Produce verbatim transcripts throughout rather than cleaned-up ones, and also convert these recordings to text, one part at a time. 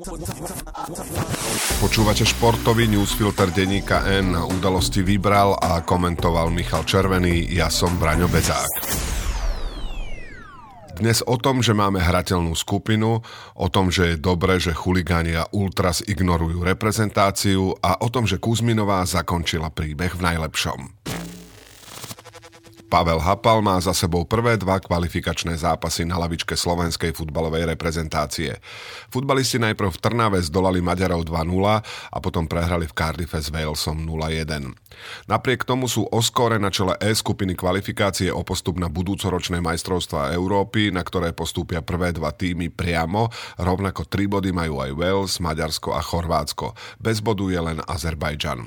Počúvate športový newsfilter denníka N. Na udalosti vybral a komentoval Michal Červený, ja som Braňo Bezák. Dnes o tom, že máme hrateľnú skupinu, o tom, že je dobré, že chuligáni a ultras ignorujú reprezentáciu a o tom, že Kuzminová zakončila príbeh v najlepšom. Pavel Hapal má za sebou prvé dva kvalifikačné zápasy na lavičke slovenskej futbalovej reprezentácie. Futbalisti najprv v Trnave zdolali Maďarov dva nula a potom prehrali v Cardiffe s Walesom nula jeden. Napriek tomu sú o skóre na čele E skupiny kvalifikácie o postup na budúcoročné majstrovstvá Európy, na ktoré postúpia prvé dva tímy priamo, rovnako tri body majú aj Wales, Maďarsko a Chorvátsko. Bez bodu je len Azerbajdžan.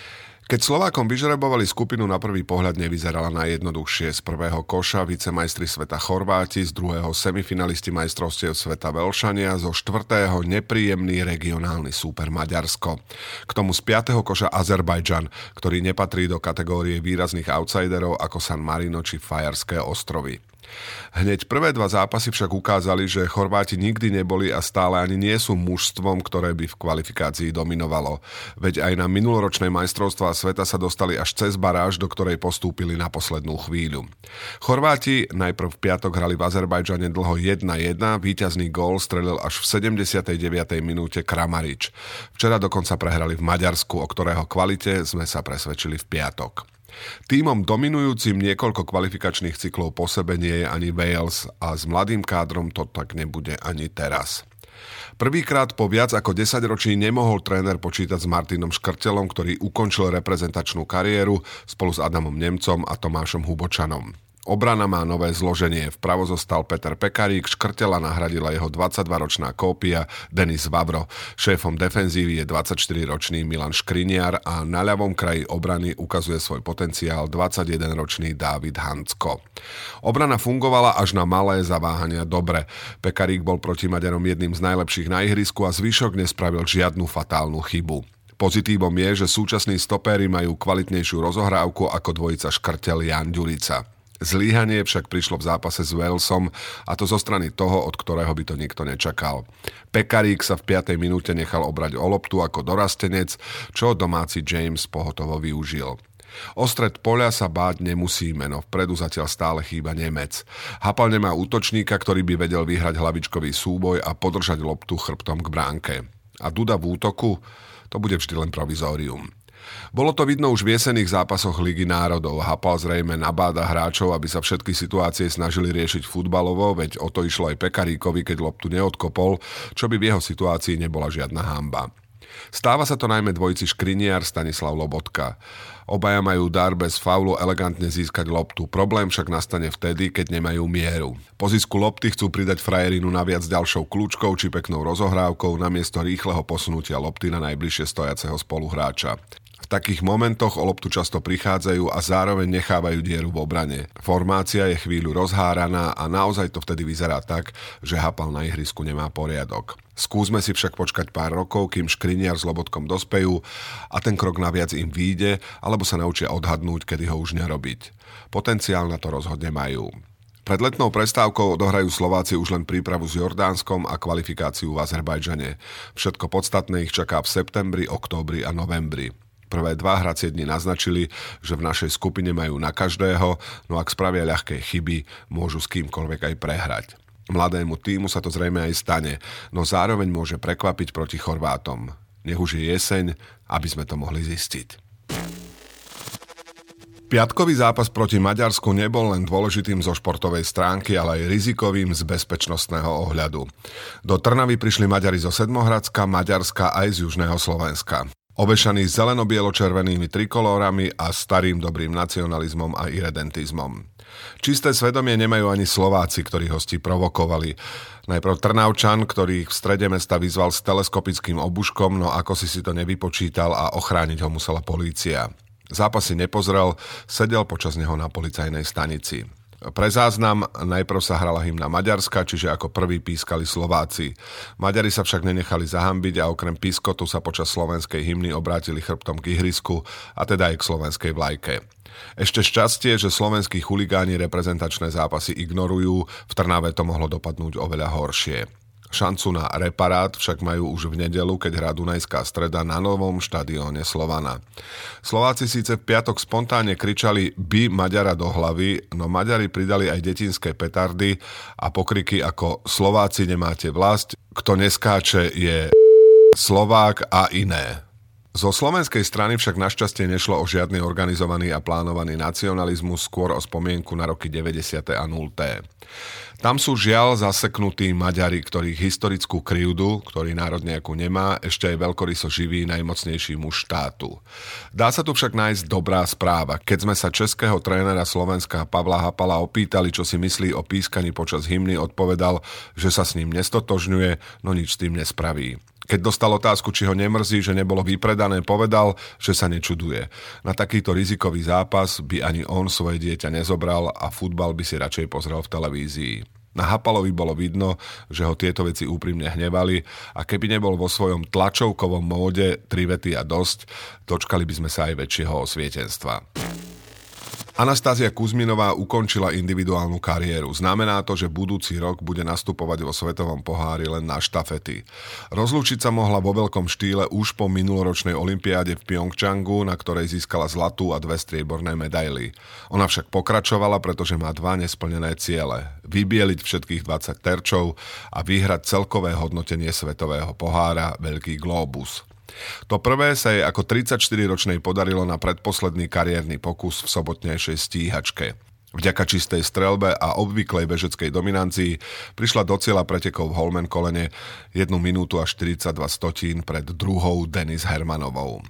Keď Slovákom vyžrebovali skupinu, na prvý pohľad nevyzerala najjednoduchšie. Z prvého koša vicemajstri sveta Chorváti, z druhého semifinalisti majstrovstiev sveta Velšania, zo štvrtého nepríjemný regionálny súper Maďarsko. K tomu z piateho koša Azerbajdžan, ktorý nepatrí do kategórie výrazných outsiderov ako San Marino či Fajerské ostrovy. Hneď prvé dva zápasy však ukázali, že Chorváti nikdy neboli a stále ani nie sú mužstvom, ktoré by v kvalifikácii dominovalo. Veď aj na minuloročné majstrovstvá sveta sa dostali až cez baráž, do ktorej postúpili na poslednú chvíľu. Chorváti najprv v piatok hrali v Azerbajdžane dlho jedna jedna, víťazný gól strelil až v sedemdesiatej deviatej minúte Kramarič. Včera dokonca prehrali v Maďarsku, o ktorého kvalite sme sa presvedčili v piatok. Tímom dominujúcim niekoľko kvalifikačných cyklov po sebe nie je ani Wales a s mladým kádrom to tak nebude ani teraz. Prvýkrát po viac ako desaťročí nemohol tréner počítať s Martinom Škrtelom, ktorý ukončil reprezentačnú kariéru spolu s Adamom Nemcom a Tomášom Hubočanom. Obrana má nové zloženie. Vpravo zostal Peter Pekarík, Škrtela nahradila jeho dvadsaťdvaročná kópia Denis Vavro. Šéfom defenzívy je dvadsaťštyriročný Milan Škriniar a na ľavom kraji obrany ukazuje svoj potenciál dvadsaťjedenročný Dávid Hancko. Obrana fungovala až na malé zaváhania dobre. Pekarík bol proti Maďarom jedným z najlepších na ihrisku a zvyšok nespravil žiadnu fatálnu chybu. Pozitívom je, že súčasní stopéri majú kvalitnejšiu rozohrávku ako dvojica Škrtel-Jan Ďurica. Zlyhanie však prišlo v zápase s Walesom a to zo strany toho, od ktorého by to nikto nečakal. Pekarík sa v piatej minúte nechal obrať o loptu ako dorastenec, čo domáci James pohotovo využil. O stred poľa sa báť nemusíme, no vpredu zatiaľ stále chýba Nemec. Hapal nemá útočníka, ktorý by vedel vyhrať hlavičkový súboj a podržať loptu chrbtom k bránke. A Duda v útoku? To bude vždy len provizórium. Bolo to vidno už v jesenných zápasoch Ligy národov. Hapal zrejme nabáda hráčov, aby sa všetky situácie snažili riešiť futbalovo, veď o to išlo aj Pekaríkovi, keď loptu neodkopol, čo by v jeho situácii nebola žiadna hanba. Stáva sa to najmä dvojici Škriniar Stanislav Lobotka. Obaja majú dar bez faulu elegantne získať loptu. Problém však nastane vtedy, keď nemajú mieru. Po zisku lopty chcú pridať frajerinu naviac ďalšou kľúčkou či peknou rozohrávkou namiesto rýchleho posunutia lopty na najbližšie stojaceho spoluhráča. V takých momentoch o loptu často prichádzajú a zároveň nechávajú dieru v obrane. Formácia je chvíľu rozháraná a naozaj to vtedy vyzerá tak, že Hapal na ihrisku nemá poriadok. Skúsme si však počkať pár rokov, kým Škriniar s Lobotkom dospejú a ten krok naviac im vyjde, alebo sa naučia odhadnúť, kedy ho už nerobiť. Potenciál na to rozhodne majú. Pred letnou prestávkou odohrajú Slováci už len prípravu s Jordánskom a kvalifikáciu v Azerbajdžane. Všetko podstatné ich čaká v septembri, októbri a novembri. Prvé dva hracie dni naznačili, že v našej skupine majú na každého, no ak spravia ľahké chyby, môžu s kýmkoľvek aj prehrať. Mladému tímu sa to zrejme aj stane, no zároveň môže prekvapiť proti Chorvátom. Nech už je jeseň, aby sme to mohli zistiť. Piatkový zápas proti Maďarsku nebol len dôležitým zo športovej stránky, ale aj rizikovým z bezpečnostného ohľadu. Do Trnavy prišli Maďari zo Sedmohradska, Maďarska aj z južného Slovenska. Ovešaní zeleno-bielo-červenými trikolórami a starým dobrým nacionalizmom a iredentizmom. Čisté svedomie nemajú ani Slováci, ktorí hosti provokovali. Najprv Trnavčan, ktorý ich v strede mesta vyzval s teleskopickým obuškom, no ako si si to nevypočítal a ochrániť ho musela polícia. Zápas si nepozrel, sedel počas neho na policajnej stanici. Pre záznam najprv sa hrala hymna Maďarska, čiže ako prvý pískali Slováci. Maďari sa však nenechali zahambiť a okrem pískotu sa počas slovenskej hymny obrátili chrbtom k ihrisku a teda aj k slovenskej vlajke. Ešte šťastie, že slovenskí chuligáni reprezentačné zápasy ignorujú, v Trnave to mohlo dopadnúť oveľa horšie. Šancu na reparát však majú už v nedeľu, keď hrá Dunajská Streda na novom štadióne Slovana. Slováci síce v piatok spontánne kričali by Maďara do hlavy, no Maďari pridali aj detinské petardy a pokriky ako Slováci nemáte vlast, kto neskáče je Slovák a iné. Zo slovenskej strany však našťastie nešlo o žiadny organizovaný a plánovaný nacionalizmus, skôr o spomienku na roky deväťdesiate a nulté. Tam sú žiaľ zaseknutí Maďari, ktorých historickú krivdu, ktorý národ nejakú nemá, ešte aj veľkoryso živí najmocnejší muž štátu. Dá sa tu však nájsť dobrá správa. Keď sme sa českého trénera Slovenska Pavla Hapala opýtali, čo si myslí o pískaní počas hymny, odpovedal, že sa s ním nestotožňuje, no nič s tým nespraví. Keď dostal otázku, či ho nemrzí, že nebolo vypredané, povedal, že sa nečuduje. Na takýto rizikový zápas by ani on svoje dieťa nezobral a futbal by si radšej pozrel v televízii. Na Hapalovi bolo vidno, že ho tieto veci úprimne hnevali a keby nebol vo svojom tlačovkovom móde tri vety a dosť, dočkali by sme sa aj väčšieho osvietenstva. Anastázia Kuzminová ukončila individuálnu kariéru. Znamená to, že budúci rok bude nastupovať vo svetovom pohári len na štafety. Rozlúčiť sa mohla vo veľkom štýle už po minuloročnej olympiáde v Pjongčangu, na ktorej získala zlatú a dve strieborné medaily. Ona však pokračovala, pretože má dva nesplnené ciele. Vybieliť všetkých dvadsať terčov a vyhrať celkové hodnotenie svetového pohára Veľký glóbus. To prvé sa jej ako tridsaťštyriročnej podarilo na predposledný kariérny pokus v sobotnejšej stíhačke. Vďaka čistej streľbe a obvyklej bežeckej dominancii prišla do cieľa pretekov v Holmenkollene jednu minútu a štyridsaťdva stotín pred druhou Denis Hermanovou.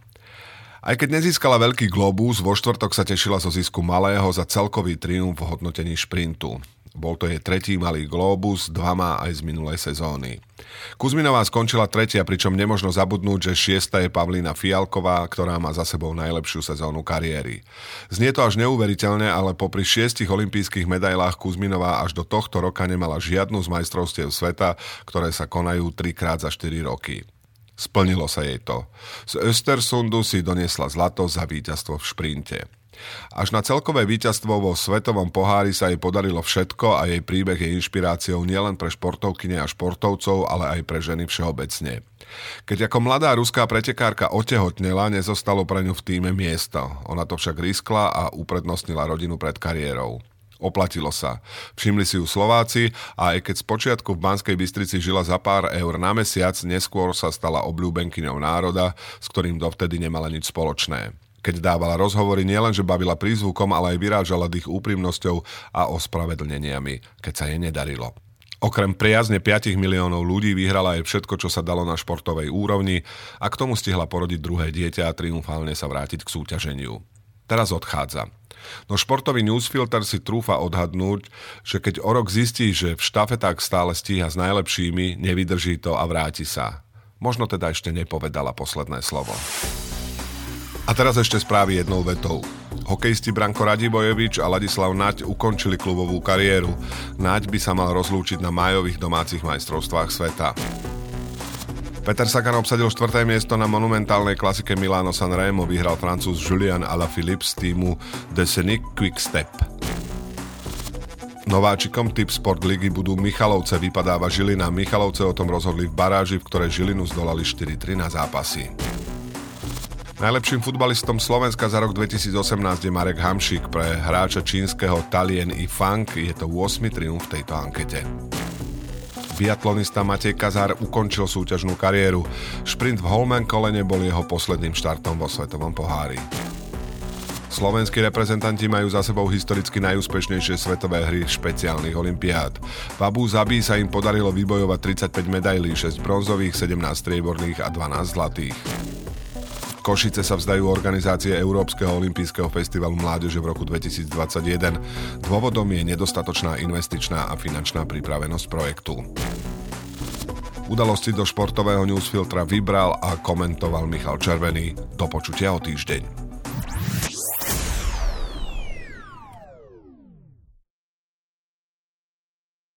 Aj keď nezískala Veľký glóbus, vo štvrtok sa tešila zo zisku malého za celkový triumf v hodnotení šprintu. Bol to jej tretí malý glóbus, dva má aj z minulej sezóny. Kuzminová skončila tretia, pričom nemožno zabudnúť, že šiesta je Pavlína Fialková, ktorá má za sebou najlepšiu sezónu kariéry. Znie to až neuveriteľne, ale popri šiestich olympijských medailách Kuzminová až do tohto roka nemala žiadnu z majstrovstiev sveta, ktoré sa konajú trikrát za štyri roky. Splnilo sa jej to. Z Östersundu si doniesla zlato za víťazstvo v šprinte. Až na celkové víťazstvo vo svetovom pohári sa jej podarilo všetko a jej príbeh je inšpiráciou nielen pre športovkyne a športovcov, ale aj pre ženy všeobecne. Keď ako mladá ruská pretekárka otehotnela, nezostalo pre ňu v tíme miesto. Ona to však riskla a uprednostnila rodinu pred kariérou. Oplatilo sa. Všimli si ju Slováci a aj keď spočiatku v Banskej Bystrici žila za pár eur na mesiac, neskôr sa stala obľúbenkyňou národa, s ktorým dovtedy nemala nič spoločné. Keď dávala rozhovory, nielenže bavila prízvukom, ale aj vyrážala dých úprimnosťou a ospravedlneniami, keď sa jej nedarilo. Okrem priazne päť miliónov ľudí vyhrala aj všetko, čo sa dalo na športovej úrovni a k tomu stihla porodiť druhé dieťa a triumfálne sa vrátiť k súťaženiu. Teraz odchádza. No športový newsfilter si trúfa odhadnúť, že keď o rok zistí, že v štafetách stále stíha s najlepšími, nevydrží to a vráti sa. Možno teda ešte nepovedala posledné slovo. A teraz ešte správy jednou vetou. Hokejisti Branko Radivojevič a Ladislav Naď ukončili klubovú kariéru. Naď by sa mal rozlúčiť na májových domácich majstrovstvách sveta. Peter Sagan obsadil štvrté miesto na monumentálnej klasike Milano-San Remo, vyhral Francúz Julian Alaphilippe z týmu Deceuninck Quick-Step. Nováčikom Tip Sport ligy budú Michalovce, vypadáva Žilina. Michalovce o tom rozhodli v baráži, v ktorej Žilinu zdolali štyri tri na zápasy. Najlepším futbalistom Slovenska za rok dvetisícosemnásť je Marek Hamšík. Pre hráča čínskeho Talien Yifang je to ôsmy triumf v tejto ankete. Biatlonista Matej Kazár ukončil súťažnú kariéru. Šprint v Holmenkollene bol jeho posledným štartom vo svetovom pohári. Slovenskí reprezentanti majú za sebou historicky najúspešnejšie svetové hry špeciálnych olympiád. V Abu Zabí sa im podarilo vybojovať tridsaťpäť medailí, šesť bronzových, sedemnásť strieborných a dvanásť zlatých. Košice sa vzdajú organizácie Európskeho olympijského festivalu mládeže v roku dvetisícdvadsaťjeden. Dôvodom je nedostatočná investičná a finančná pripravenosť projektu. Udalosti do športového newsfiltra vybral a komentoval Michal Červený. Do počutia o týždeň.